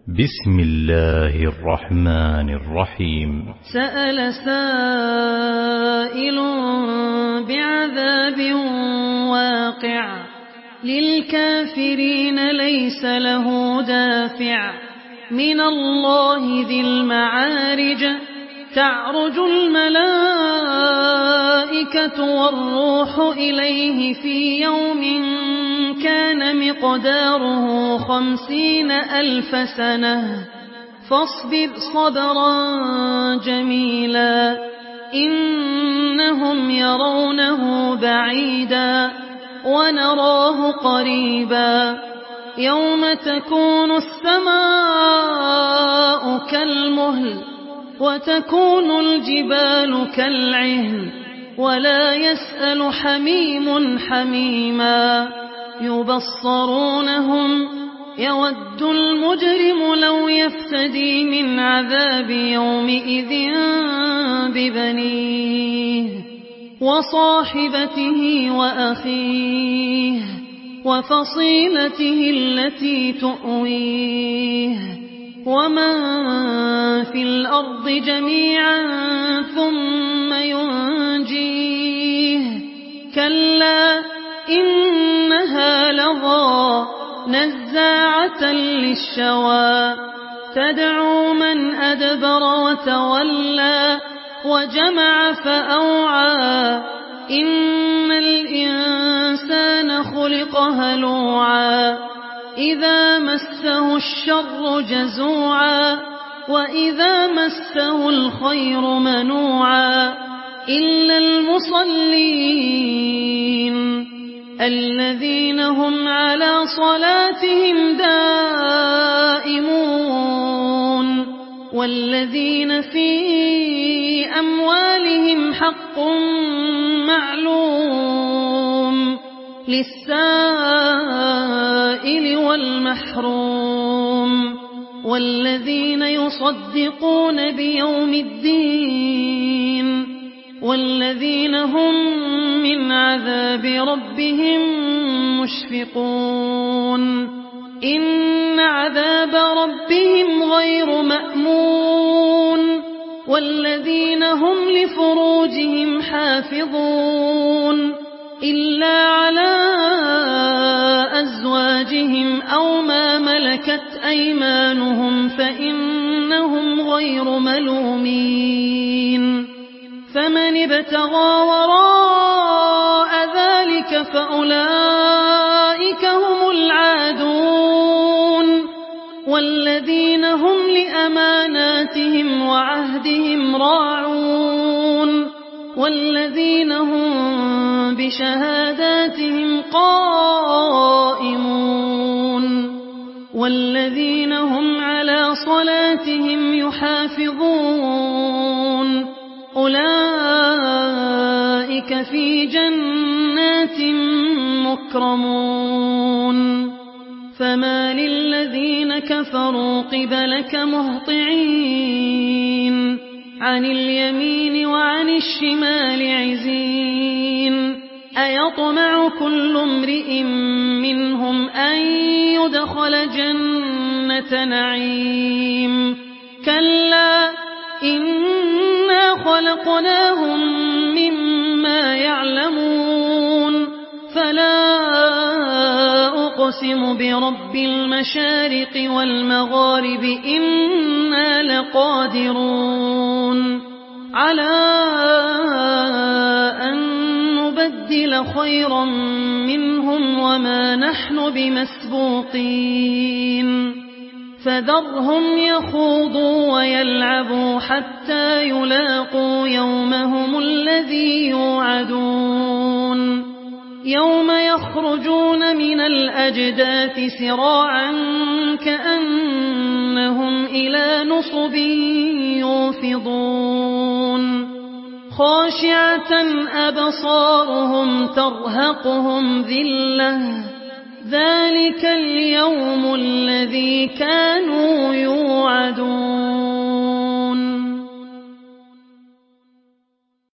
بسم الله الرحمن الرحيم. سأل سائل بعذاب واقع للكافرين ليس له دافع من الله ذي المعارج تعرج الملائكة والروح إليه في يوم كان مقداره 50,000 سنة فاصبر صبرا جميلا إنهم يرونه بعيدا ونراه قريبا يوم تكون السماء كالمهل وتكون الجبال كالعهن ولا يسأل حميم حميما يبصرونهم يود المجرم لو يفتدي من عذاب يومئذ ببنيه وصاحبته وأخيه وفصيلته التي تؤويه ومن في الأرض جميعا ثم ينجيه كلا إنها لظى نزاعة للشوى تدعو من أدبر وتولى وجمع فأوعى إن الإنسان خلق هلوعا إذا مسه الشر جزوعا وإذا مسه الخير منوعا إلا المصلين الذين هم على صلاتهم دائمون والذين في أموالهم حق معلوم للسائل والمحروم والذين يصدقون بيوم الدين والذين هم من عذاب ربهم مشفقون إن عذاب ربهم غير مأمون والذين هم لفروجهم حافظون إلا على أزواجهم أو ما ملكت أيمانهم فإنهم غير ملومين فمن ابتغى وراء ذلك فأولئك هم العادون والذين هم لأماناتهم وعهدهم راعون والذين هم بشهاداتهم قائمون والذين هم على صلاتهم يحافظون أولئك في جنات مكرمون فما للذين كفروا قبلك مهطعين عن اليمين وعن الشمال عزين أيطمع كل امرئ منهم أن يدخل جنة نعيم كلا إنا خلقناهم مما يعلمون فلا أقسم برب المشارق والمغارب إنا لقادرون على أن نبدل خيرا منهم وما نحن بمسبوقين فذرهم يخوضوا ويلعبوا حتى يلاقوا يومهم الذي يوعدون يوم يخرجون من الأجداث سراعا كأنهم إلى نصب يوفضون خاشعة أبصارهم ترهقهم ذلة ذلك اليوم الذي كانوا يوعدون